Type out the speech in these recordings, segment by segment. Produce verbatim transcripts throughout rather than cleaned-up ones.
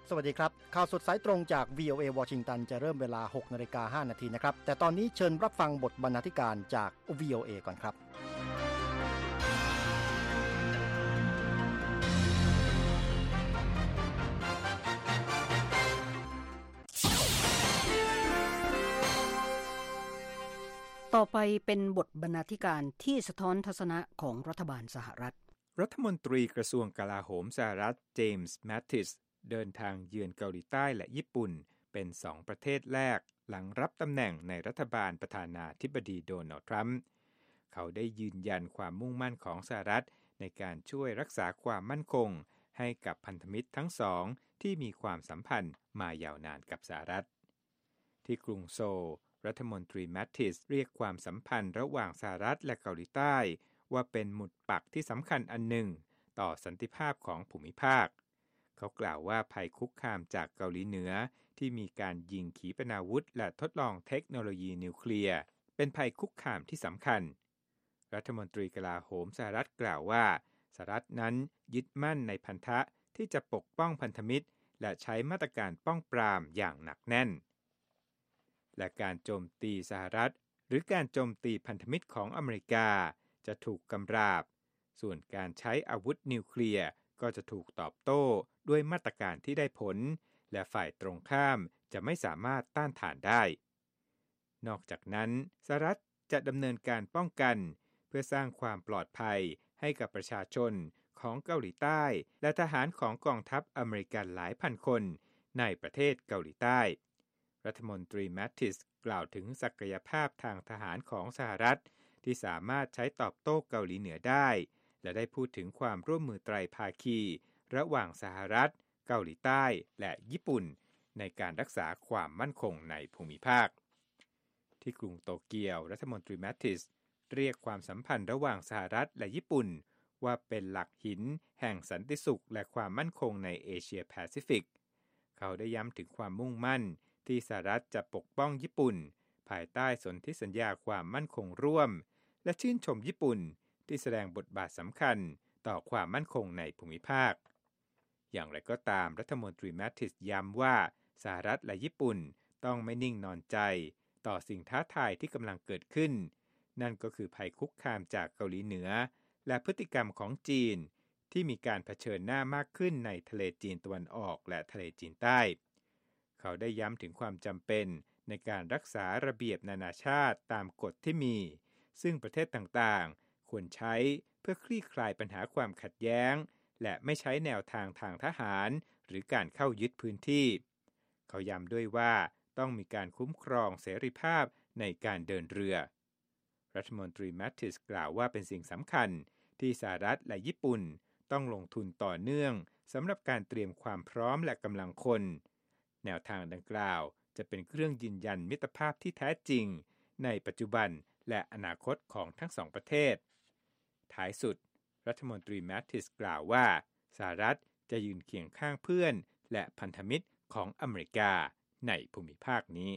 สวัสดีครับข่าวสดสายตรงจาก วี โอ เอ วอชิงตันจะเริ่มเวลา หกนาฬิกาห้านาทีนะครับแต่ตอนนี้เชิญรับฟังบทบรรณาธิการจาก วี โอ เอ ก่อนครับต่อไปเป็นบทบรรณาธิการที่สะท้อนทัศนะของรัฐบาลสหรัฐรัฐมนตรีกระทรวงกลาโหมสหรัฐเจมส์แมตติสเดินทางเยือนเกาหลีใต้และญี่ปุ่นเป็นสองประเทศแรกหลังรับตำแหน่งในรัฐบาลประธานาธิบดีโดนัลด์ทรัมป์เขาได้ยืนยันความมุ่งมั่นของสหรัฐในการช่วยรักษาความมั่นคงให้กับพันธมิตรทั้งสองที่มีความสัมพันธ์มายาวนานกับสหรัฐที่กรุงโซลรัฐมนตรีแมตติสเรียกความสัมพันธ์ระหว่างสหรัฐและเกาหลีใต้ว่าเป็นหมุดปักที่สำคัญอันหนึ่งต่อสันติภาพของภูมิภาคเขากล่าวว่าภัยคุกคามจากเกาหลีเหนือที่มีการยิงขีปนาวุธและทดลองเทคโนโลยีนิวเคลียร์เป็นภัยคุกคามที่สำคัญรัฐมนตรีกลาโหมสหรัฐกล่าวว่าสหรัฐนั้นยึดมั่นในพันธะที่จะปกป้องพันธมิตรและใช้มาตรการป้องปรามอย่างหนักแน่นและการโจมตีสหรัฐหรือการโจมตีพันธมิตรของอเมริกาจะถูกกำราบส่วนการใช้อาวุธนิวเคลียร์ก็จะถูกตอบโต้ด้วยมาตรการที่ได้ผลและฝ่ายตรงข้ามจะไม่สามารถต้านทานได้นอกจากนั้นสหรัฐจะดำเนินการป้องกันเพื่อสร้างความปลอดภัยให้กับประชาชนของเกาหลีใต้และทหารของกองทัพอเมริกันหลายพันคนในประเทศเกาหลีใต้รัฐมนตรีแมตติสกล่าวถึงศักยภาพทางทหารของสหรัฐที่สามารถใช้ตอบโต้เกาหลีเหนือได้และได้พูดถึงความร่วมมือไตรภาคีระหว่างสหรัฐเกาหลีใต้และญี่ปุ่นในการรักษาความมั่นคงในภูมิภาคที่กรุงโตเกียวรัฐมนตรีแมตติสเรียกความสัมพันธ์ระหว่างสหรัฐและญี่ปุ่นว่าเป็นหลักหินแห่งสันติสุขและความมั่นคงในเอเชียแปซิฟิกเขาได้ย้ำถึงความมุ่งมั่นที่สหรัฐจะปกป้องญี่ปุ่นภายใต้สนธิสัญญาความมั่นคงร่วมและชื่นชมญี่ปุ่นที่แสดงบทบาทสำคัญต่อความมั่นคงในภูมิภาคอย่างไรก็ตามรัฐมนตรีแมตติสย้ำว่าสหรัฐและญี่ปุ่นต้องไม่นิ่งนอนใจต่อสิ่งท้าทายที่กำลังเกิดขึ้นนั่นก็คือภัยคุกคามจากเกาหลีเหนือและพฤติกรรมของจีนที่มีการเผชิญหน้ามากขึ้นในทะเลจีนตะวันออกและทะเลจีนใต้เขาได้ย้ำถึงความจำเป็นในการรักษาระเบียบนานาชาติตามกฎที่มีซึ่งประเทศต่างๆควรใช้เพื่อคลี่คลายปัญหาความขัดแย้งและไม่ใช้แนวทางทางทหารหรือการเข้ายึดพื้นที่เขาย้ำด้วยว่าต้องมีการคุ้มครองเสรีภาพในการเดินเรือรัฐมนตรีแมตติสกล่าวว่าเป็นสิ่งสำคัญที่สหรัฐและญี่ปุ่นต้องลงทุนต่อเนื่องสำหรับการเตรียมความพร้อมและกำลังคนแนวทางดังกล่าวจะเป็นเครื่องยืนยันมิตรภาพที่แท้จริงในปัจจุบันและอนาคตของทั้งสองประเทศท้ายสุดรัฐมนตรีแมตติสกล่าวว่าสหรัฐจะยืนเคียงข้างเพื่อนและพันธมิตรของอเมริกาในภูมิภาคนี้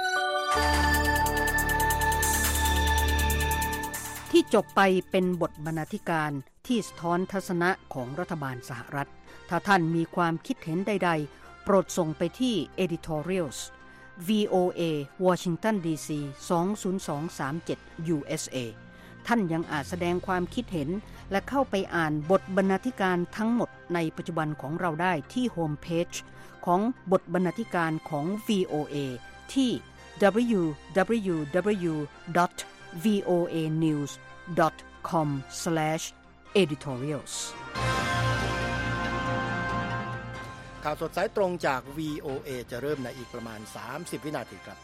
ที่จบไปเป็นบทบรรณาธิการที่สะท้อนทัศนะของรัฐบาลสหรัฐถ้าท่านมีความคิดเห็นใดๆโปรดส่งไปที่ editorials วี โอ เอ Washington ดี ซี สอง ศูนย์ สอง สาม เจ็ด ยู เอส เอ ท่านยังอาจแสดงความคิดเห็นและเข้าไปอ่านบทบรรณาธิการทั้งหมดในปัจจุบันของเราได้ที่โฮมเพจของบทบรรณาธิการของ วี โอ เอ ที่ ดับเบิลยู ดับเบิลยู ดับเบิลยู ดอท วี โอ เอ นิวส์ ดอท คอม สแลช เอดิทอเรียลส์ข่าวสดสายตรงจาก วี โอ เอ จะเริ่มในอีกประมาณสามสิบวินาทีครับ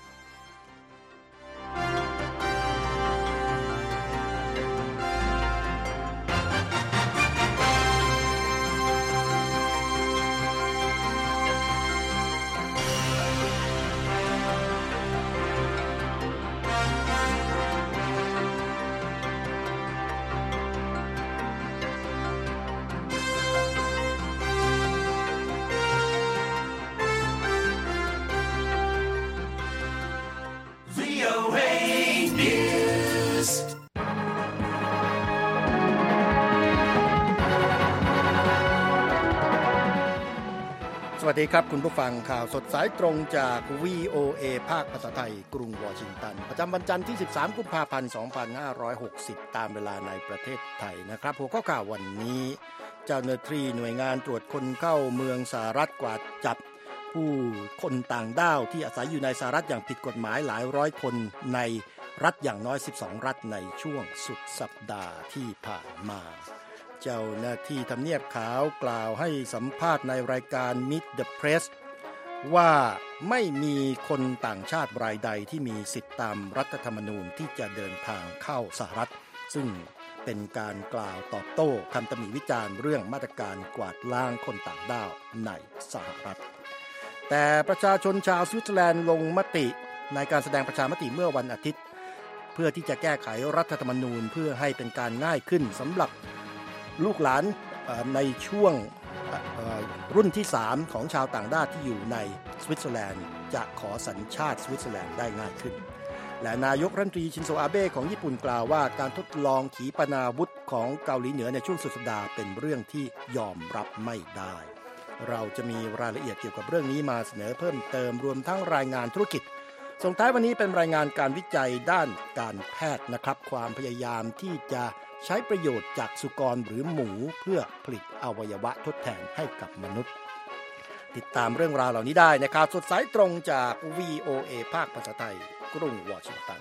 สวัสสดีครับคุณผู้ฟังข่าวสดสายตรงจาก วี โอ เอ ภาคภาษาไทยกรุงวอชิงตันประจำวันจันทร์ที่สิบสามกุมภาพันธ์สองพันห้าร้อยหกสิบตามเวลาในประเทศไทยนะครับหัวข้อข่าววันนี้เจ้าหน้าที่หน่วยงานตรวจคนเข้าเมืองสหรัฐกวาดจับผู้คนต่างด้าวที่อาศัยอยู่ในสหรัฐอย่างผิดกฎหมายหลายร้อยคนในรัฐอย่างน้อยสิบสองรัฐในช่วงสุดสัปดาห์ที่ผ่านมาเจ้าหน้าที่ทำเนียบขาวกล่าวให้สัมภาษณ์ในรายการ Meet the Press ว่าไม่มีคนต่างชาติรายใดที่มีสิทธิตามรัฐธรรมนูญที่จะเดินทางเข้าสหรัฐซึ่งเป็นการกล่าวตอบโต้คำตำหนิวิจารณ์เรื่องมาตรการกวาดล้างคนต่างด้าวในสหรัฐแต่ประชาชนชาวสวิตเซอร์แลนด์ลงมติในการแสดงประชามติเมื่อวันอาทิตย์เพื่อที่จะแก้ไขรัฐธรรมนูญเพื่อให้เป็นการง่ายขึ้นสำหรับลูกหลานในช่วงรุ่นที่สามของชาวต่างด้าวที่อยู่ในสวิตเซอร์แลนด์จะขอสัญชาติสวิตเซอร์แลนด์ได้ง่ายขึ้นและนายกรัฐมนตรีชินโซอาเบะของญี่ปุ่นกล่าวว่าการทดลองขีปนาวุธของเกาหลีเหนือในช่วงสุดสัปดาห์เป็นเรื่องที่ยอมรับไม่ได้เราจะมีรายละเอียดเกี่ยวกับเรื่องนี้มาเสนอเพิ่มเติมรวมทั้งรายงานธุรกิจส่งท้ายวันนี้เป็นรายงานการวิจัยด้านการแพทย์นะครับความพยายามที่จะใช้ประโยชน์จากสุกรหรือหมูเพื่อผลิตอวัยวะทดแทนให้กับมนุษย์ติดตามเรื่องราวเหล่านี้ได้ในข่าวสดสายตรงจาก วี โอ เอ ภาคภาษาไทยกรุงวอชิงตัน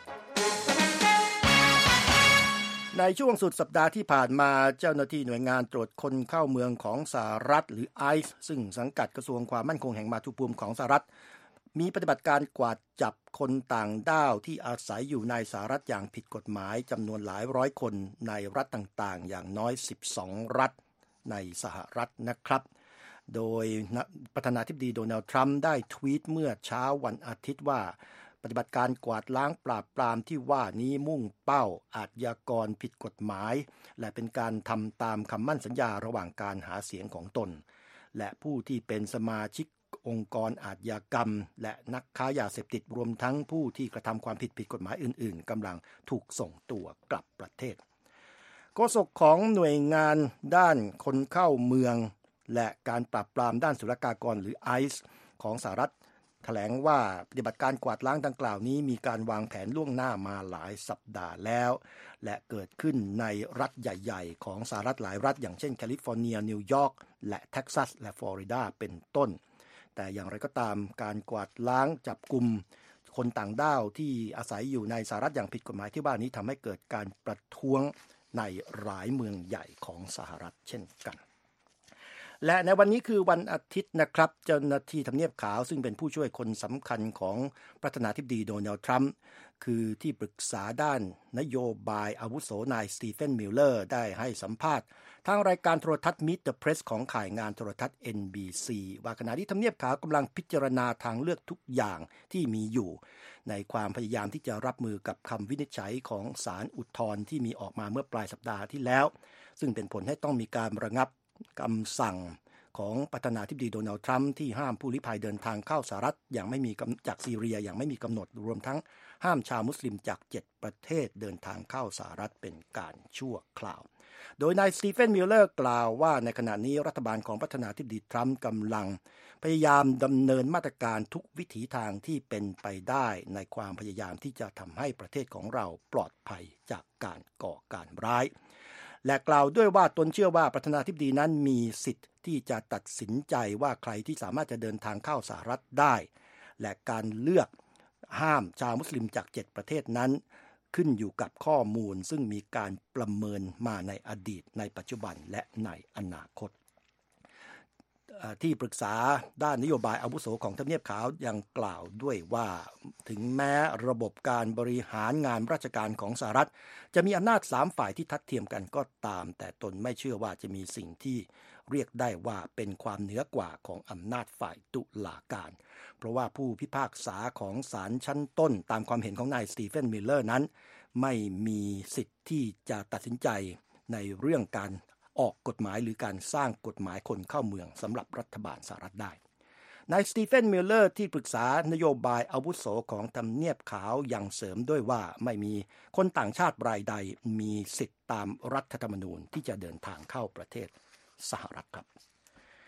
ในช่วงสุดสัปดาห์ที่ผ่านมาเจ้าหน้าที่หน่วยงานตรวจคนเข้าเมืองของสหรัฐหรือ ไอ ซี อี ซึ่งสังกัดกระทรวงความมั่นคงแห่งมาตุภูมิของสหรัฐมีปฏิบัติการกวาดจับคนต่างด้าวที่อาศัยอยู่ในสหรัฐอย่างผิดกฎหมายจำนวนหลายร้อยคนในรัฐต่างๆอย่างน้อยสิบสองรัฐในสหรัฐนะครับโดยประธานาธิบดีโดนัลด์ทรัมป์ได้ทวีตเมื่อเช้าวันอาทิตย์ว่าปฏิบัติการกวาดล้างปราบปรามที่ว่านี้มุ่งเป้าอาชญากรผิดกฎหมายและเป็นการทำตามคำมั่นสัญญาระหว่างการหาเสียงของตนและผู้ที่เป็นสมาชิกองค์กรอาชญากรรมและนักค้ายาเสพติดรวมทั้งผู้ที่กระทำความผิดผิดกฎหมายอื่นๆกำลังถูกส่งตัวกลับประเทศโฆษกของหน่วยงานด้านคนเข้าเมืองและการปราบปรามด้านศุลกากรหรือ ไอ ซี อี ของสหรัฐแถลงว่าปฏิบัติการกวาดล้างดังกล่าวนี้มีการวางแผนล่วงหน้ามาหลายสัปดาห์แล้วและเกิดขึ้นในรัฐใหญ่ๆของสหรัฐหลายรัฐอย่างเช่นแคลิฟอร์เนียนิวยอร์กและเท็กซัสและฟลอริดาเป็นต้นแต่อย่างไรก็ตามการกวาดล้างจับกุมคนต่างด้าวที่อาศัยอยู่ในสหรัฐอย่างผิดกฎหมายที่ว่านี้ทำให้เกิดการประท้วงในหลายเมืองใหญ่ของสหรัฐเช่นกันและในวันนี้คือวันอาทิตย์นะครับเจ้าหน้าที่ทำเนียบขาวซึ่งเป็นผู้ช่วยคนสำคัญของประธานาธิบดีโดนัลด์ทรัมป์คือที่ปรึกษาด้านนโยบายอาวุโสนายสตีเฟนมิลเลอร์ได้ให้สัมภาษณ์ทางรายการโทรทัศน์ Meet the Press ของข่ายงานโทรทัศน์ เอ็น บี ซี ว่าขณะที่ทำเนียบขาวกำลังพิจารณาทางเลือกทุกอย่างที่มีอยู่ในความพยายามที่จะรับมือกับคำวินิจฉัยของศาลอุทธรณ์ที่มีออกมาเมื่อปลายสัปดาห์ที่แล้วซึ่งเป็นผลให้ต้องมีการระงับคำสั่งของประธานาธิบดีโดนัลด์ทรัมป์ที่ห้ามผู้ลี้ภัยเดินทางเข้าสหรัฐอย่างไม่มีจากซีเรียอย่างไม่มีกำหนดรวมทั้งห้ามชาวมุสลิมจากเจ็ดประเทศเดินทางเข้าสหรัฐเป็นการชั่วคราวโดยนายสตีเฟนมิลเลอร์กล่าวว่าในขณะนี้รัฐบาลของประธานาธิบดีทรัมป์กำลังพยายามดำเนินมาตรการทุกวิถีทางที่เป็นไปได้ในความพยายามที่จะทำให้ประเทศของเราปลอดภัยจากการก่อการร้ายและกล่าวด้วยว่าตนเชื่อว่าประธานาธิบดีนั้นมีสิทธิ์ที่จะตัดสินใจว่าใครที่สามารถจะเดินทางเข้าสหรัฐได้และการเลือกห้ามชาวมุสลิมจากเจ็ดประเทศนั้นขึ้นอยู่กับข้อมูลซึ่งมีการประเมินมาในอดีตในปัจจุบันและในอนาคตที่ปรึกษาด้านนโยบายอาวุโสของทำเนียบขาวยังกล่าวด้วยว่าถึงแม้ระบบการบริหารงานราชการของสหรัฐจะมีอำนาจสามฝ่ายที่ทัดเทียมกันก็ตามแต่ตนไม่เชื่อว่าจะมีสิ่งที่เรียกได้ว่าเป็นความเหนือกว่าของอำนาจฝ่ายตุลาการเพราะว่าผู้พิพากษาของศาลชั้นต้นตามความเห็นของนายสตีเฟนมิลเลอร์นั้นไม่มีสิทธิ์ที่จะตัดสินใจในเรื่องการออกกฎหมายหรือการสร้างกฎหมายคนเข้าเมืองสำหรับรัฐบาลสหรัฐได้นายสตีเฟนมิลเลอร์ที่ปรึกษานโยบายอาวุโสของทำเนียบขาวยังเสริมด้วยว่าไม่มีคนต่างชาติรายใดมีสิทธิ์ตามรัฐธรรมนูญที่จะเดินทางเข้าประเทศสหรัฐครับ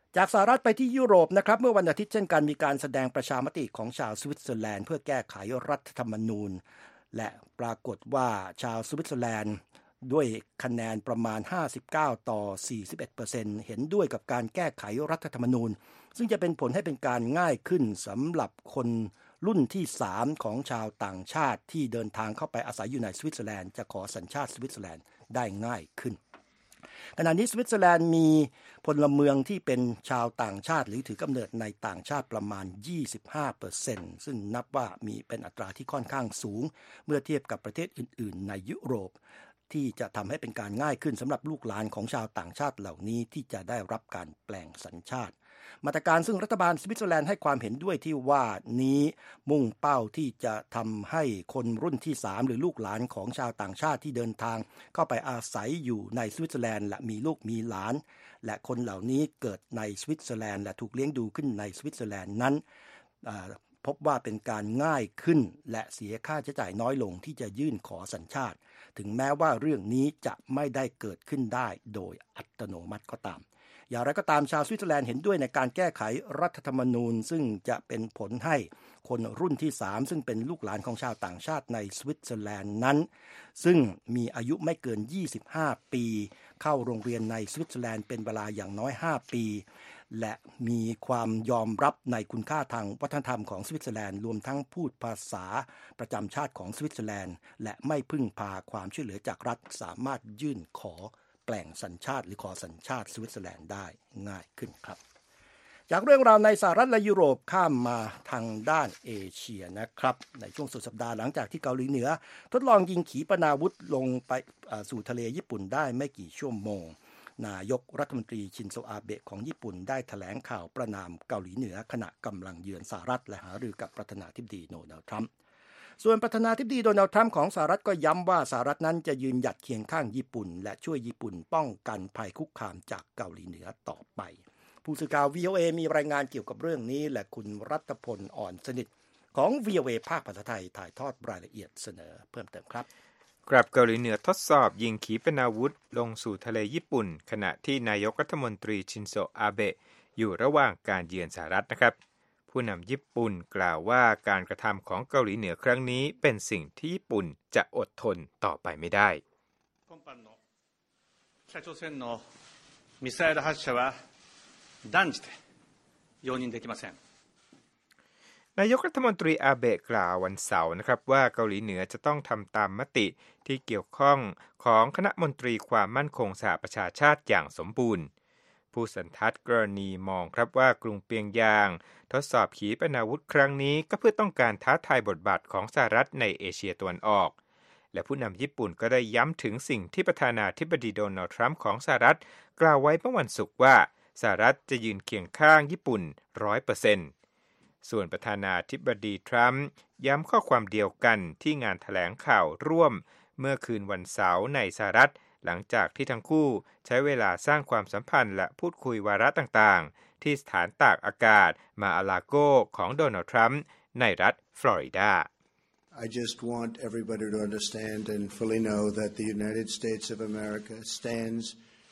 จากสหรัฐไปที่ยุโรปนะครับเมื่อวันอาทิตย์เช่นกันมีการแสดงประชามติของชาวสวิตเซอร์แลนด์เพื่อแก้ไขรัฐธรรมนูญและปรากฏว่าชาวสวิตเซอร์แลนด์ด้วยคะแนนประมาณห้าสิบเก้าต่อ สี่สิบเอ็ดเปอร์เซ็นต์ เห็นด้วยกับการแก้ไขรัฐธรรมนูญซึ่งจะเป็นผลให้เป็นการง่ายขึ้นสำหรับคนรุ่นที่สามของชาวต่างชาติที่เดินทางเข้าไปอาศัยอยู่ในสวิตเซอร์แลนด์จะขอสัญชาติสวิตเซอร์แลนด์ได้ง่ายขึ้นขณะนี้สวิตเซอร์แลนด์มีพลเมืองที่เป็นชาวต่างชาติหรือถือกำเนิดในต่างชาติประมาณ ยี่สิบห้าเปอร์เซ็นต์ ซึ่งนับว่ามีเป็นอัตราที่ค่อนข้างสูงเมื่อเทียบกับประเทศอื่นๆในยุโรปที่จะทำให้เป็นการง่ายขึ้นสำหรับลูกหลานของชาวต่างชาติเหล่านี้ที่จะได้รับการแปลงสัญชาติมาตรการซึ่งรัฐบาลสวิตเซอร์แลนด์ให้ความเห็นด้วยที่ว่านี้มุ่งเป้าที่จะทำให้คนรุ่นที่สามหรือลูกหลานของชาวต่างชาติที่เดินทางเข้าไปอาศัยอยู่ในสวิตเซอร์แลนด์และมีลูกมีหลานและคนเหล่านี้เกิดในสวิตเซอร์แลนด์และถูกเลี้ยงดูขึ้นในสวิตเซอร์แลนด์นั้นพบว่าเป็นการง่ายขึ้นและเสียค่าใช้จ่ายน้อยลงที่จะยื่นขอสัญชาติถึงแม้ว่าเรื่องนี้จะไม่ได้เกิดขึ้นได้โดยอัตโนมัติก็ตามอย่างไรก็ตามชาวสวิตเซอร์แลนด์เห็นด้วยในการแก้ไขรัฐธรรมนูญซึ่งจะเป็นผลให้คนรุ่นที่สามซึ่งเป็นลูกหลานของชาวต่างชาติในสวิตเซอร์แลนด์นั้นซึ่งมีอายุไม่เกินยี่สิบห้าปีเข้าโรงเรียนในสวิตเซอร์แลนด์เป็นเวลาอย่างน้อยห้าปีและมีความยอมรับในคุณค่าทางวัฒนธรรมของสวิตเซอร์แลนด์รวมทั้งพูดภาษาประจำชาติของสวิตเซอร์แลนด์และไม่พึ่งพาความช่วยเหลือจากรัฐสามารถยื่นขอแปลงสัญชาติหรือขอสัญชาติสวิตเซอร์แลนด์ได้ง่ายขึ้นครับจากเรื่องราวในสหรัฐและยุโรปข้ามมาทางด้านเอเชียนะครับในช่วงสุดสัปดาห์หลังจากที่เกาหลีเหนือทดลองยิงขีปนาวุธลงไปสู่ทะเลญี่ปุ่นได้ไม่กี่ชั่วโมงนายกรัฐมนตรีชินโซอาเบะของญี่ปุ่นได้แถลงข่าวประณามเกาหลีเหนือขณะกำลังเยือนสหรัฐและหารือกับประธานาธิบดีโดนัลด์ทรัมป์ส่วนประธานาธิบดีโดนัลด์ทรัมป์ของสหรัฐก็ย้ำว่าสหรัฐนั้นจะยืนหยัดเคียงข้างญี่ปุ่นและช่วยญี่ปุ่นป้องกันภัยคุกคามจากเกาหลีเหนือต่อไปผู้สื่อข่าว วี โอ เอ มีรายงานเกี่ยวกับเรื่องนี้และคุณรัตพลอ่อนสนิทของ วี โอ เอ ภาคภาษาไทยถ่ายทอดรายละเอียดเสนอเพิ่มเติมครับกลับเกาหลีเหนือทดสอบยิงขีปนาวุธลงสู่ทะเลญี่ปุ่นขณะที่นายกรัฐมนตรีชินโซอาเบะอยู่ระหว่างการเยือนสหรัฐนะครับผู้นำญี่ปุ่นกล่าวว่าการกระทำของเกาหลีเหนือครั้งนี้เป็นสิ่งที่ญี่ปุ่นจะอดทนต่อไปไม่ได้今般の北朝鮮のミサイル発射は断じて容認できませんนายกรัฐมนตรีอาเบะกล่าววันเสาร์นะครับว่าเกาหลีเหนือจะต้องทำตามมติที่เกี่ยวข้องของคณะมนตรีความมั่นคงสหประชาชาติอย่างสมบูรณ์ผู้สันทัดกรณีมองครับว่ากรุงเปียงยางทดสอบขีปนาวุธครั้งนี้ก็เพื่อต้องการท้าทายบทบาทของสหรัฐในเอเชียตะวันออกและผู้นำญี่ปุ่นก็ได้ย้ำถึงสิ่งที่ประธานาธิบดีโดนัลด์ทรัมป์ของสหรัฐกล่าวไว้เมื่อวันศุกร์ว่าสหรัฐจะยืนเคียงข้างญี่ปุ่น ร้อยเปอร์เซ็นต์ ส่วนประธานาธิบดีทรัมป์ย้ำข้อความเดียวกันที่งานแถลงข่าวร่วมเมื่อคืนวันเสาร์ในสหรัฐหลังจากที่ทั้งคู่ใช้เวลาสร้างความสัมพันธ์และพูดคุยวาระต่างๆที่สถานตากอากาศมาอาลาโกของโดนัลด์ทรัมป์ในรัฐฟลอริดา I just want everybody to understand and fully know that the United States of America stands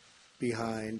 behind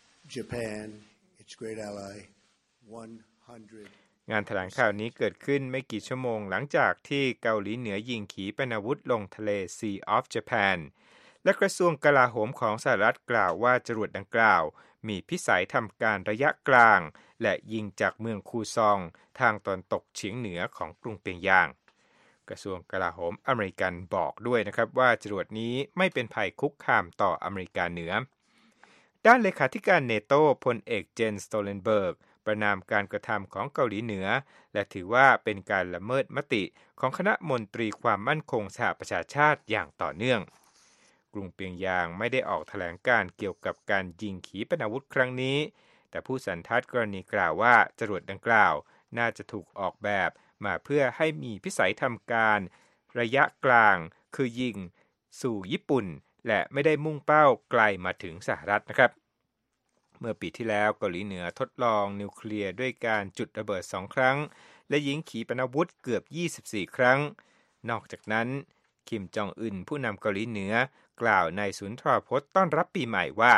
Japan, its great ally, one hundred งานแถลงข่าวนี้เกิดขึ้นไม่กี่ชั่วโมงหลังจากที่เกาหลีเหนือยิงขีปนาวุธลงทะเล Sea of Japan และกระทรวงกลาโหมของสหรัฐกล่าวว่าจรวดดังกล่าวมีพิสัยทำการระยะกลางและยิงจากเมืองคูซองทางตอนตกเฉียงเหนือของกรุงเปียงยางกระทรวงกลาโหมอเมริกันบอกด้วยนะครับว่าจรวดนี้ไม่เป็นภัยคุกคามต่ออเมริกาเหนือด้านเลขาธิการเนโตพลเอกเจนสโตเลนเบิร์กประนามการกระทำของเกาหลีเหนือและถือว่าเป็นการละเมิดมติของคณะมนตรีความมั่นคงสหประชาชาติอย่างต่อเนื่องกรุงเปียงยางไม่ได้ออกแถลงการเกี่ยวกับการยิงขีปนาวุธครั้งนี้แต่ผู้สันทัดกรณีกล่าวว่าจรวดดังกล่าวน่าจะถูกออกแบบมาเพื่อให้มีพิสัยทำการระยะกลางคือยิงสู่ญี่ปุ่นและไม่ได้มุ่งเป้าไกลมาถึงสหรัฐนะครับเมื่อปีที่แล้วเกาหลีเหนือทดลองนิวเคลียร์ด้วยการจุดระเบิดสองครั้งและยิงขีปนาวุธเกือบยี่สิบสี่ครั้งนอกจากนั้นคิมจองอึนผู้นำเกาหลีเหนือกล่าวในศูนย์ทรพจน์ต้อนรับปีใหม่ว่า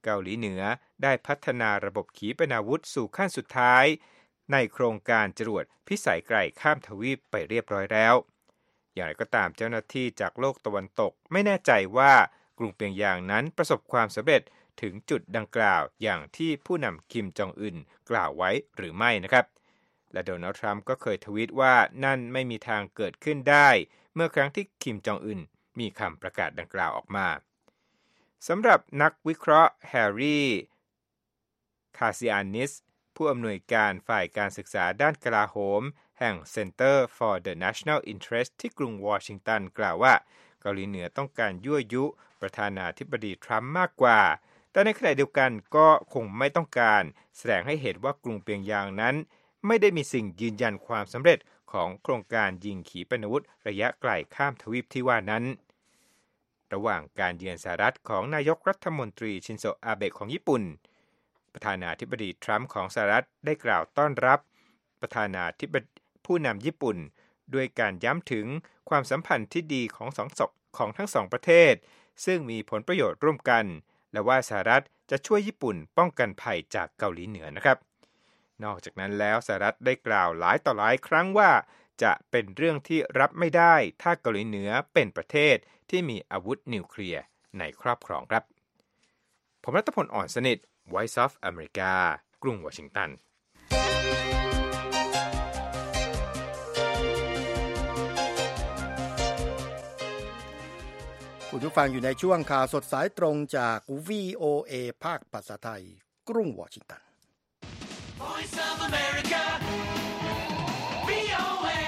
เกาหลีเหนือได้พัฒนาระบบขีปนาวุธสู่ขั้นสุดท้ายในโครงการจรวดพิสัยไกลข้ามทวีปไปเรียบร้อยแล้วอย่างไรก็ตามเจ้าหน้าที่จากโลกตะวันตกไม่แน่ใจว่ากรุงเปียงยางนั้นประสบความสำเร็จถึงจุดดังกล่าวอย่างที่ผู้นำคิมจองอึนกล่าวไว้หรือไม่นะครับและโดนัลด์ทรัมป์ก็เคยทวีตว่านั่นไม่มีทางเกิดขึ้นได้เมื่อครั้งที่คิมจองอึนมีคำประกาศดังกล่าวออกมาสำหรับนักวิเคราะห์แฮร์รี่คาซิอานิสผู้อำนวยการฝ่ายการศึกษาด้านกลาโหมแห่ง Center for the National Interest ที่กรุงวอชิงตันกล่าวว่าเกาหลีเหนือต้องการยั่วยุประธานาธิบดีทรัมป์มากกว่าแต่ในขณะเดียวกันก็คงไม่ต้องการแสดงให้เห็นว่ากรุงเปียงยางนั้นไม่ได้มีสิ่งยืนยันความสำเร็จของโครงการยิงขีปนาวุธระยะไกลข้ามทวีปที่ว่านั้นระหว่างการเยือนสหรัฐของนายกรัฐมนตรีชินโซอาเบะของญี่ปุ่นประธานาธิบดีทรัมป์ของสหรัฐได้กล่าวต้อนรับประธานาธิบดีผู้นำญี่ปุ่นด้วยการย้ำถึงความสัมพันธ์ที่ดีของสองของทั้งสองประเทศซึ่งมีผลประโยชน์ร่วมกันและว่าสหรัฐจะช่วยญี่ปุ่นป้องกันภัยจากเกาหลีเหนือนะครับนอกจากนั้นแล้วสหรัฐได้กล่าวหลายต่อหลายครั้งว่าจะเป็นเรื่องที่รับไม่ได้ถ้าเกาหลีเหนือเป็นประเทศที่มีอาวุธนิวเคลียร์ในครอบครองครับผมรัตพล อ่อนสนิท Voice of America กรุงวอชิงตันคุณผู้ฟังอยู่ในช่วงข่าวสดสายตรงจาก วี โอ เอ ภาคภาษาไทยกรุงวอชิงตัน Voice of America วี โอ เอ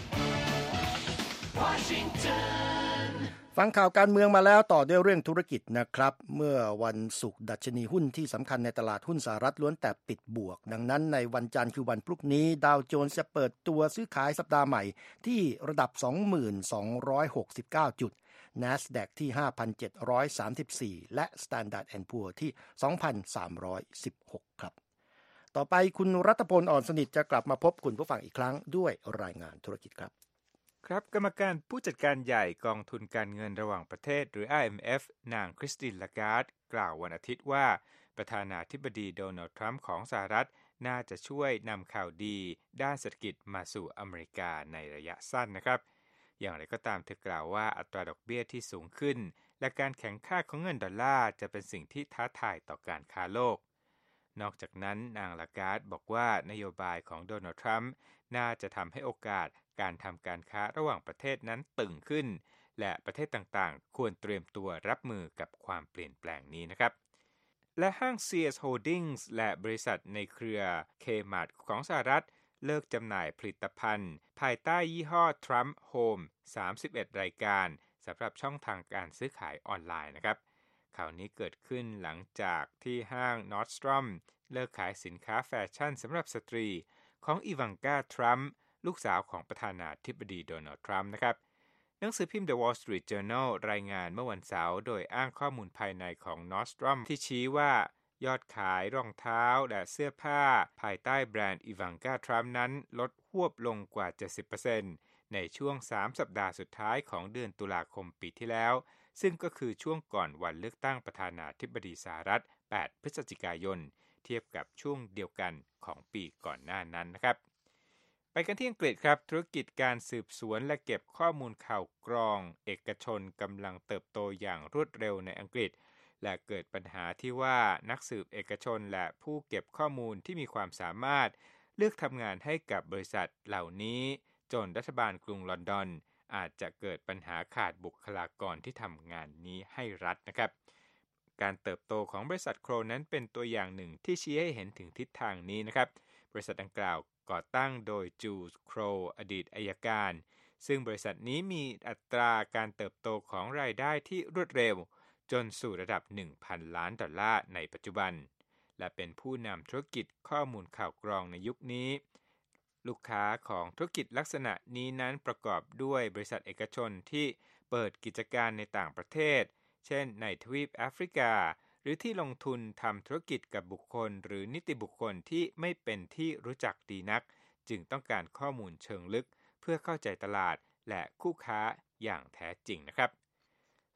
Washington ฟังข่าวการเมืองมาแล้วต่อด้วยเรื่องธุรกิจนะครับเมื่อวันศุกร์ดัชนีหุ้นที่สำคัญในตลาดหุ้นสหรัฐล้วนแต่ปิดบวกดังนั้นในวันจันทร์คือวันพรุ่งนี้ดาวโจนส์จะเปิดตัวซื้อขายสัปดาห์ใหม่ที่ระดับ สองพันสองร้อยหกสิบเก้า จุด NASDAQ ที่ ห้าพันเจ็ดร้อยสามสิบสี่ และ Standard แอนด์ Poor's ที่ สองพันสามร้อยสิบหก ครับต่อไปคุณรัตพล อ่อนสนิทจะกลับมาพบคุณผู้ฟังอีกครั้งด้วยรายงานธุรกิจครับครับกรรมการผู้จัดการใหญ่กองทุนการเงินระหว่างประเทศหรือ ไอ เอ็ม เอฟ นางคริสติน ลาการ์ดกล่าววันอาทิตย์ว่าประธานาธิบดีโดนัลด์ทรัมป์ของสหรัฐน่าจะช่วยนำข่าวดีด้านเศรษฐกิจมาสู่อเมริกาในระยะสั้นนะครับอย่างไรก็ตามเธอกล่าวว่าอัตราดอกเบี้ยที่สูงขึ้นและการแข็งค่าของเงินดอลลาร์จะเป็นสิ่งที่ท้าทายต่อการค้าโลกนอกจากนั้นนางลาการ์ดบอกว่านโยบายของโดนัลด์ทรัมป์น่าจะทำให้โอกาสการทำการค้าระหว่างประเทศนั้นตึงขึ้นและประเทศต่างๆควรเตรียมตัวรับมือกับความเปลี่ยนแปลงนี้นะครับและห้าง ซี เอส Holdings และบริษัทในเครือ Kmart ของสหรัฐเลิกจำหน่ายผลิตภัณฑ์ภายใต้ยี่ห้อ Trump Home สามสิบเอ็ดรายการสำหรับช่องทางการซื้อขายออนไลน์นะครับข่าวนี้เกิดขึ้นหลังจากที่ห้าง Nordstrom เลิกขายสินค้าแฟชั่นสำหรับสตรีของอีวังกา ทรัมป์ลูกสาวของประธานาธิบดีโดนัลด์ทรัมป์นะครับหนังสือพิมพ์ The Wall Street Journal รายงานเมื่อวันเสาร์โดยอ้างข้อมูลภายในของ Nordstrom ที่ชี้ว่ายอดขายรองเท้าและเสื้อผ้าภายใต้แบรนด์อีวังกา ทรัมป์นั้นลดฮวบลงกว่า เจ็ดสิบเปอร์เซ็นต์ ในช่วงสามสัปดาห์สุดท้ายของเดือนตุลาคมปีที่แล้วซึ่งก็คือช่วงก่อนวันเลือกตั้งประธานาธิบดีสหรัฐแปดพฤศจิกายนเทียบกับช่วงเดียวกันของปีก่อนหน้านั้นนะครับไปกันที่อังกฤษครับธุรกิจการสืบสวนและเก็บข้อมูลข่าวกรองเอกชนกำลังเติบโตอย่างรวดเร็วในอังกฤษและเกิดปัญหาที่ว่านักสืบเอกชนและผู้เก็บข้อมูลที่มีความสามารถเลือกทำงานให้กับบริษัทเหล่านี้จนรัฐบาลกรุงลอนดอนอาจจะเกิดปัญหาขาดบุคลากรที่ทำงานนี้ให้รัฐนะครับการเติบโตของบริษัทโครนั้นเป็นตัวอย่างหนึ่งที่ชี้ให้เห็นถึงทิศทางนี้นะครับบริษัทดังกล่าวก่อตั้งโดยจูลส์โครอดีตอัยการซึ่งบริษัทนี้มีอัตราการเติบโตของรายได้ที่รวดเร็วจนสู่ระดับ หนึ่งพัน ล้านดอลลาร์ในปัจจุบันและเป็นผู้นำธุรกิจข้อมูลข่าวกรองในยุคนี้ลูกค้าของธุรกิจลักษณะนี้นั้นประกอบด้วยบริษัทเอกชนที่เปิดกิจการในต่างประเทศเช่นในทวีปแอฟริกาหรือที่ลงทุนทำธุรกิจกับบุคคลหรือนิติบุคคลที่ไม่เป็นที่รู้จักดีนักจึงต้องการข้อมูลเชิงลึกเพื่อเข้าใจตลาดและคู่ค้าอย่างแท้จริงนะครับ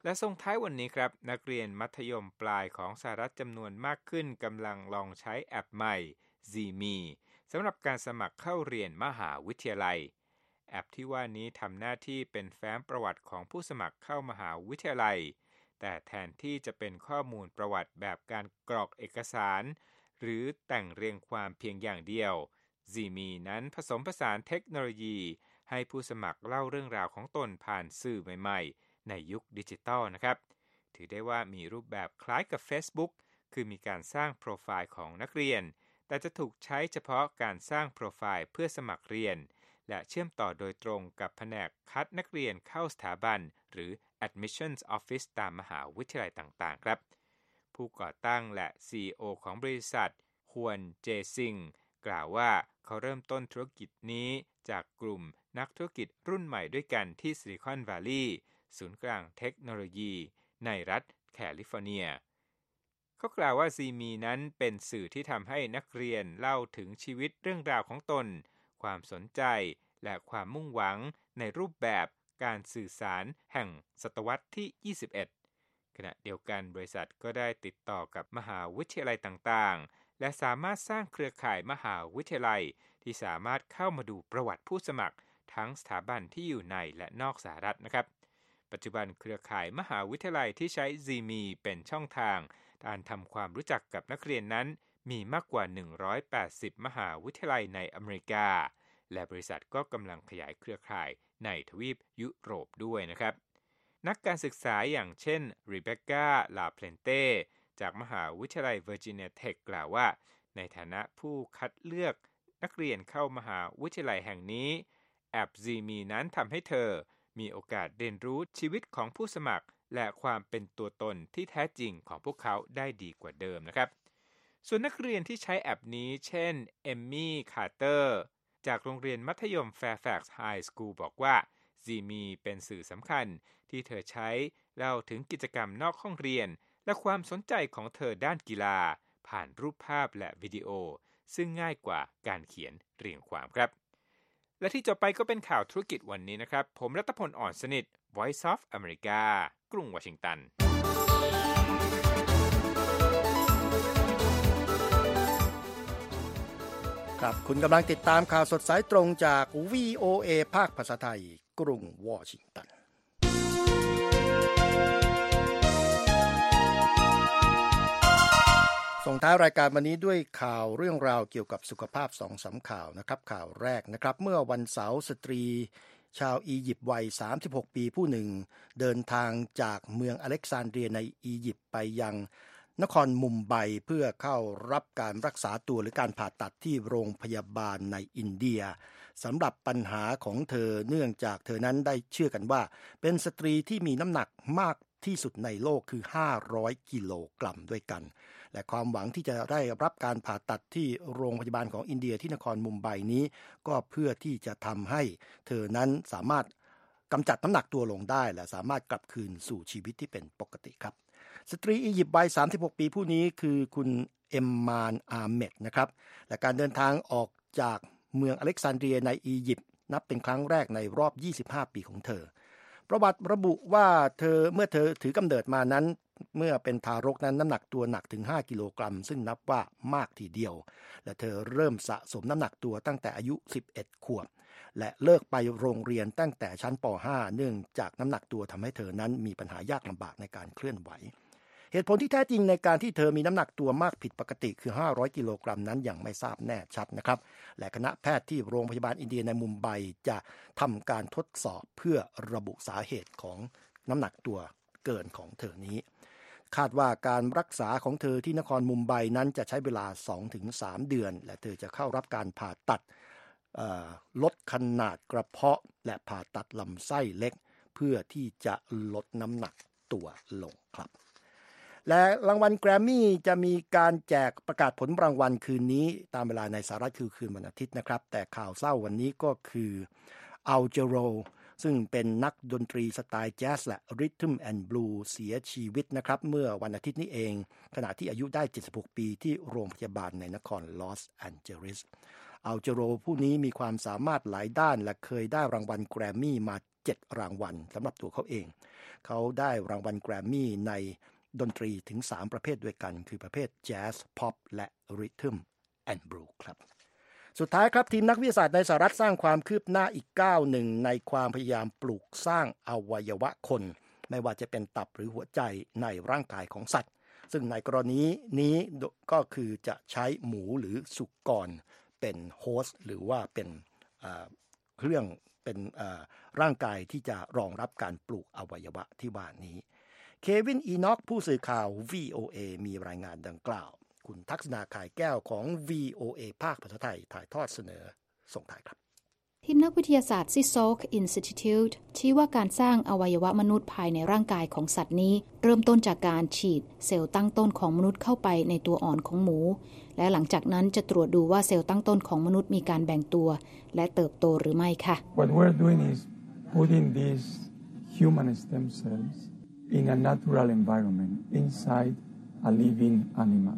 และส่งท้ายวันนี้ครับนักเรียนมัธยมปลายของสหรัฐจำนวนมากขึ้นกำลังลองใช้แอปใหม่ Zeme สำหรับการสมัครเข้าเรียนมหาวิทยาลัยแอปที่ว่านี้ทำหน้าที่เป็นแฟ้มประวัติของผู้สมัครเข้ามหาวิทยาลัยแต่แทนที่จะเป็นข้อมูลประวัติแบบการกรอกเอกสารหรือแต่งเรียงความเพียงอย่างเดียว Zeme นั้นผสมผสานเทคโนโลยีให้ผู้สมัครเล่าเรื่องราวของตนผ่านสื่อใหม่ๆในยุคดิจิทัลนะครับถือได้ว่ามีรูปแบบคล้ายกับ Facebook คือมีการสร้างโปรไฟล์ของนักเรียนแต่จะถูกใช้เฉพาะการสร้างโปรไฟล์เพื่อสมัครเรียนและเชื่อมต่อโดยตรงกับแผนกคัดนักเรียนเข้าสถาบันหรือ Admissions Office ตามมหาวิทยาลัยต่างๆครับผู้ก่อตั้งและ ซี อี โอ ของบริษัทฮวนเจซิงกล่าวว่าเขาเริ่มต้นธุรกิจนี้จากกลุ่มนักธุรกิจรุ่นใหม่ด้วยกันที่ซิลิคอนวัลลีย์ศูนย์กลางเทคโนโลยีในรัฐแคลิฟอร์เนียเขากล่าวว่า Zeme นั้นเป็นสื่อที่ทำให้นักเรียนเล่าถึงชีวิตเรื่องราวของตนความสนใจและความมุ่งหวังในรูปแบบการสื่อสารแห่งศตวรรษที่ ยี่สิบเอ็ด ขณะเดียวกันบริษัทก็ได้ติดต่อกับมหาวิทยาลัยต่างๆและสามารถสร้างเครือข่ายมหาวิทยาลัยที่สามารถเข้ามาดูประวัติผู้สมัครทั้งสถาบันที่อยู่ในและนอกสหรัฐนะครับปัจจุบันเครือข่ายมหาวิทยาลัยที่ใช้ Zeme เป็นช่องทางการทำความรู้จักกับนักเรียนนั้นมีมากกว่าหนึ่งร้อยแปดสิบมหาวิทยาลัยในอเมริกาและบริษัทก็กำลังขยายเครือข่ายในทวีปยุโรปด้วยนะครับนักการศึกษาอย่างเช่นรีเบคก้า ลาเพลนเต้จากมหาวิทยาลัยเวอร์จิเนียเทคกล่าวว่าในฐานะผู้คัดเลือกนักเรียนเข้ามหาวิทยาลัยแห่งนี้แอป Zeme นั้นทำให้เธอมีโอกาสเรียนรู้ชีวิตของผู้สมัครและความเป็นตัวตนที่แท้จริงของพวกเขาได้ดีกว่าเดิมนะครับส่วนนักเรียนที่ใช้แอปนี้เช่นเอมมี่คาร์เตอร์จากโรงเรียนมัธยม Fairfax High School บอกว่า Zeme เป็นสื่อสำคัญที่เธอใช้เล่าถึงกิจกรรมนอกห้องเรียนและความสนใจของเธอด้านกีฬาผ่านรูปภาพและวิดีโอซึ่งง่ายกว่าการเขียนเรียงความครับและที่จบไปก็เป็นข่าวธุรกิจวันนี้นะครับผมรัตพล อ่อนสนิท Voice of America กรุงวอชิงตันครับคุณกำลังติดตามข่าวสดสายตรงจาก วี โอ เอ ภาคภาษาไทยกรุงวอชิงตันส่งท้ายรายการวันนี้ด้วยข่าวเรื่องราวเกี่ยวกับสุขภาพ สองสาม ข่าวนะครับข่าวแรกนะครับเมื่อวันเสาร์สตรีชาวอียิปต์วัยสามสิบหกปีผู้หนึ่งเดินทางจากเมืองอเล็กซานเดรียในอียิปต์ไปยังนครมุมไบเพื่อเข้ารับการรักษาตัวหรือการผ่าตัดที่โรงพยาบาลในอินเดียสำหรับปัญหาของเธอเนื่องจากเธอนั้นได้เชื่อกันว่าเป็นสตรีที่มีน้ำหนักมากที่สุดในโลกคือห้าร้อยกิโลกรัมด้วยกันและความหวังที่จะได้รับการผ่าตัดที่โรงพยาบาลของอินเดียที่นครมุมไบนี้ก็เพื่อที่จะทำให้เธอนั้นสามารถกำจัดน้ำหนักตัวลงได้และสามารถกลับคืนสู่ชีวิตที่เป็นปกติครับสตรีอียิปต์วัยสามสิบหกปีผู้นี้คือคุณเอมมานอาเมดนะครับและการเดินทางออกจากเมืองอเล็กซานเดรียในอียิปต์นับเป็นครั้งแรกในรอบยี่สิบห้าปีของเธอประวัติระบุว่าเธอเมื่อเธอถือกำเนิดมานั้นเมื่อเป็นทารกนั้นน้ำหนักตัวหนักถึงห้ากิโลกรัมซึ่งนับว่ามากทีเดียวและเธอเริ่มสะสมน้ำหนักตัวตั้งแต่อายุสิบเอ็ดขวบและเลิกไปโรงเรียนตั้งแต่ชั้นป ห้า เนื่องจากน้ำหนักตัวทำให้เธอนั้นมีปัญหายากลำบากในการเคลื่อนไหวเหตุผลที่แท้จริงในการที่เธอมีน้ำหนักตัวมากผิดปกติคือห้าร้อยกิโลกรัมนั้นยังไม่ทราบแน่ชัดนะครับและคณะแพทย์ที่โรงพยาบาลอินเดียในมุมไบจะทำการทดสอบเพื่อระบุสาเหตุของน้ำหนักตัวเกินของเธอนี้คาดว่าการรักษาของเธอที่นครมุมไบนั้นจะใช้เวลา สองถึงสาม เดือนและเธอจะเข้ารับการผ่าตัดลดขนาดกระเพาะและผ่าตัดลำไส้เล็กเพื่อที่จะลดน้ำหนักตัวลงครับและรางวัลแกรมมี่จะมีการแจกประกาศผลรางวัลคืนนี้ตามเวลาในสหรัฐคือคืนวันอาทิตย์นะครับแต่ข่าวเศร้าวันนี้ก็คืออัลเจโรซึ่งเป็นนักดนตรีสไตล์แจ๊สและริทึมแอนด์บลูส์เสียชีวิตนะครับเมื่อวันอาทิตย์นี้เองขณะที่อายุได้เจ็ดสิบหกปีที่โรงพยาบาลในนครลอสแอนเจลิสอัลเจโรผู้นี้มีความสามารถหลายด้านและเคยได้รางวัลแกรมมี่มาเจ็ดรางวัลสำหรับตัวเขาเองเขาได้รางวัลแกรมมี่ในดนตรีถึงสามประเภทด้วยกันคือประเภทแจ๊สพ็อปและริทึมแอนด์บลูส์ครับสุดท้ายครับทีมนักวิทยาศาสตร์ในสหรัฐสร้างความคืบหน้าอีกก้าวหนึ่งในความพยายามปลูกสร้างอวัยวะคนไม่ว่าจะเป็นตับหรือหัวใจในร่างกายของสัตว์ซึ่งในกรณีนี้ก็คือจะใช้หมูหรือสุกรเป็นโฮสต์หรือว่าเป็นเครื่องเป็นร่างกายที่จะรองรับการปลูกอวัยวะที่ว่านี้เควินอีน็อกผู้สื่อข่าว วี โอ เอ มีรายงานดังกล่าวคุณทักษณาข่ายแก้วของ วี โอ เอ ภาคภาษาไทยถ่ายทอดเสนอส่งท้ายครับทีมนักวิทยาศาสตร์ Salk Institute ชี้ว่าการสร้างอวัยวะมนุษย์ภายในร่างกายของสัตว์นี้เริ่มต้นจากการฉีดเซลล์ตั้งต้นของมนุษย์เข้าไปในตัวอ่อนของหมูและหลังจากนั้นจะตรวจดูว่าเซลล์ตั้งต้นของมนุษย์มีการแบ่งตัวและเติบโตหรือไม่ค่ะ What we're doing is putting these human stem cells in a natural environment inside a living animal.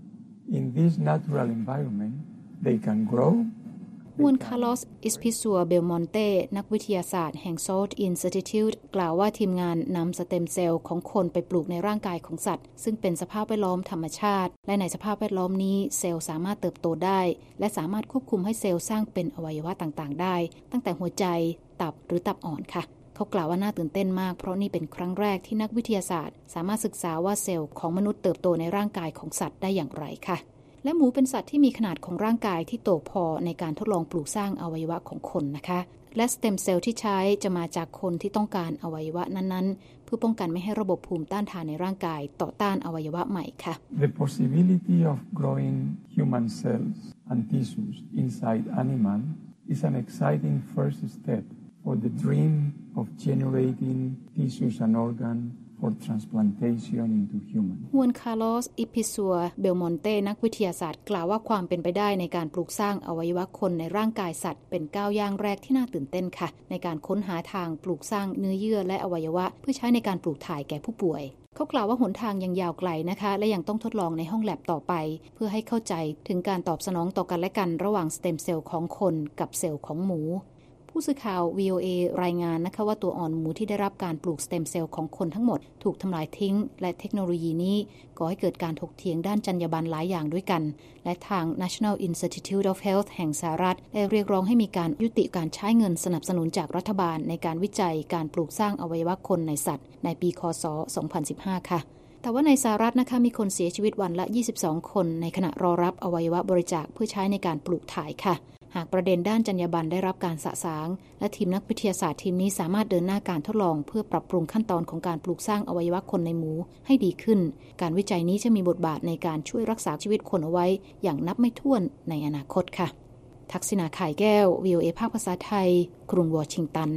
In this natural environment, they can grow. ฮวนคาร์ลอส อิสพิซัว เบลมอนเต้ นักวิทยาศาสตร์แห่ง Salk Institute กล่าวว่าทีมงานนำสเต็มเซลล์ของคนไปปลูกในร่างกายของสัตว์ซึ่งเป็นสภาพแวดล้อมธรรมชาติและในสภาพแวดล้อมนี้เซลล์สามารถเติบโตได้และสามารถควบคุมให้เซลล์สร้างเป็นอวัยวะต่างๆได้ตั้งแต่หัวใจตับหรือตับอ่อนค่ะเขากล่าวว่าน่าตื่นเต้นมากเพราะนี่เป็นครั้งแรกที่นักวิทยาศาสตร์สามารถศึกษาว่าเซลล์ของมนุษย์เติบโตในร่างกายของสัตว์ได้อย่างไรค่ะและหมูเป็นสัตว์ที่มีขนาดของร่างกายที่โตพอในการทดลองปลูกสร้างอวัยวะของคนนะคะและสเต็มเซลล์ที่ใช้จะมาจากคนที่ต้องการอวัยวะนั้นๆเพื่อป้องกันไม่ให้ระบบภูมิต้านทานในร่างกายต่อต้านอวัยวะใหม่ค่ะ The possibility of growing human cells and tissues inside animal is an exciting first step for the dream of generating tissues and organs for transplantation into human ฮวนคาร์ลอส อิพิซัว เบลมอนเต้ นักวิทยาศาสตร์กล่าวว่าความเป็นไปได้ในการปลูกสร้างอวัยวะคนในร่างกายสัตว์เป็นก้าวย่างแรกที่น่าตื่นเต้นค่ะในการค้นหาทางปลูกสร้างเนื้อเยื่อและอวัยวะเพื่อใช้ในการปลูกถ่ายแก่ผู้ป่วยเขากล่าวว่าหนทางยังยาวไกลนะคะและยังต้องทดลองในห้องแลบต่อไปเพื่อให้เข้าใจถึงการตอบสนองต่อกันและกันระหว่างสเต็มเซลล์ของคนกับเซลล์ของหมูผู้สื่อข่าว วี โอ เอ รายงานนะคะว่าตัวอ่อนหมูที่ได้รับการปลูกสเต็มเซลล์ของคนทั้งหมดถูกทำลายทิ้งและเทคโนโลยีนี้ก่อให้เกิดการถกเถียงด้านจรรยาบรรณหลายอย่างด้วยกันและทาง National Institute of Health แห่งสหรัฐได้เรียกร้องให้มีการยุติการใช้เงินสนับสนุนจากรัฐบาลในการวิจัยการปลูกสร้างอวัยวะคนในสัตว์ในปีค.ศ. สองพันสิบห้าค่ะแต่ว่าในสหรัฐนะคะมีคนเสียชีวิตวันละยี่สิบสองคนในขณะรอรับอวัยวะบริจาคเพื่อใช้ในการปลูกถ่ายค่ะหากประเด็นด้านจรรยาบรรณได้รับการสะสางและทีมนักวิทยาศาสตร์ทีมนี้สามารถเดินหน้าการทดลองเพื่อปรับปรุงขั้นตอนของการปลูกสร้างอวัยวะคนในหมูให้ดีขึ้นการวิจัยนี้จะมีบทบาทในการช่วยรักษาชีวิตคนเอาไว้อย่างนับไม่ถ้วนในอนาคตค่ะทักษิณาข่ายแก้ว วี โอ เอ ภาคภาษาไทยกรุงวอชิงตัน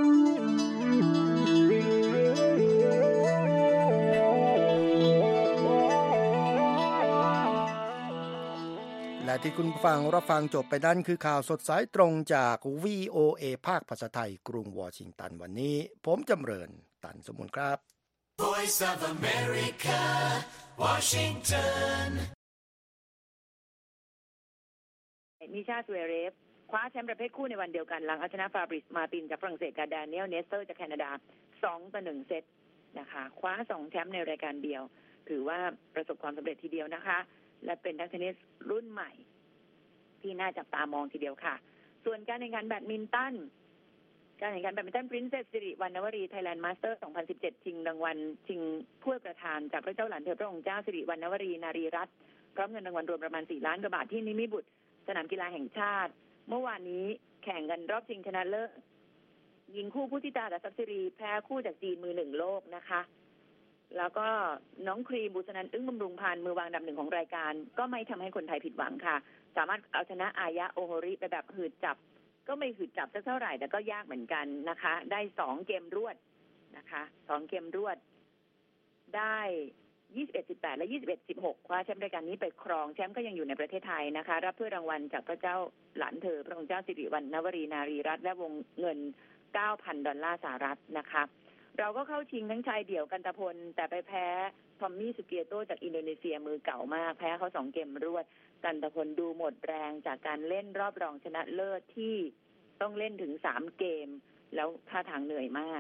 และที่คุณฟังรับฟังจบไปนั่นคือข่าวสดสายตรงจาก วี โอ เอ ภาคภาษาไทยกรุงวอชิงตันวันนี้ผมจำเริญตันสมุนครับ Voice of America Washington มิชาสเวเรฟคว้าแชมป์ประเภทคู่ในวันเดียวกันหลังเอาชนะฟาบริสมาตินจากฝรั่งเศสกับแดเนียลเนสเตอร์จากแคนาดาสองต่อหนึ่งเซตนะคะคว้าสองแชมป์ในรายการเดียวถือว่าประสบความสำเร็จทีเดียวนะคะและเป็นนักเทนนิสรุ่นใหม่ที่น่าจับตามองทีเดียวค่ะส่วนการแข่งขันแบดมินตันการแข่งขันแบดมินตันปรินเซสสิริวรรณวรีไทยแลนด์มาสเตอร์สองพันสิบเจ็ดชิงรางวัลชิงถ้วยประธานจากพระเจ้าหลานเธอพระองค์เจ้าสิริวรรณวรีนารีรัตน์พร้อมเงินรางวัลรวมประมาณสี่ล้านกว่าบาทที่นิมิบุตรสนามกีฬาแห่งชาติเมื่อวานนี้แข่งกันรอบชิงชนะเลิศหญิงคู่พุทธิตาดัสศิรีแพ้คู่จากจีนมือหนึ่งโลกนะคะแล้วก็น้องครีมบุษนันท์อึ้งบำรุงพันธ์มือวางอันดับหนึ่งของรายการก็ไม่ทำให้คนไทยผิดหวังค่ะสามารถเอาชนะอายะโอโฮริไปแบบหืดจับก็ไม่หืดจับสักเท่าไหร่แต่ก็ยากเหมือนกันนะคะได้สองเกมรวดนะคะสองเกมรวดได้ยี่สิบเอ็ด สิบแปดและยี่สิบเอ็ด สิบหกคว้าแชมป์รายการนี้ไปครองแชมป์ก็ยังอยู่ในประเทศไทยนะคะรับถ้วยรางวัลจากพระเจ้าหลานเธอพระองค์เจ้าสิริวัณณวรีนารีรัตน์และวงเงิน เก้าพัน ดอลลาร์สหรัฐนะคะเราก็เข้าชิงทั้งชายเดี่ยวกันตะพลแต่ไปแพ้ทอมมี่สุเกียโตจากอินโดนีเซียมือเก่ามากแพ้เขาสองเกมรวดกันตะพลดูหมดแรงจากการเล่นรอบรองชนะเลิศที่ต้องเล่นถึงสามเกมแล้วท่าทางเหนื่อยมาก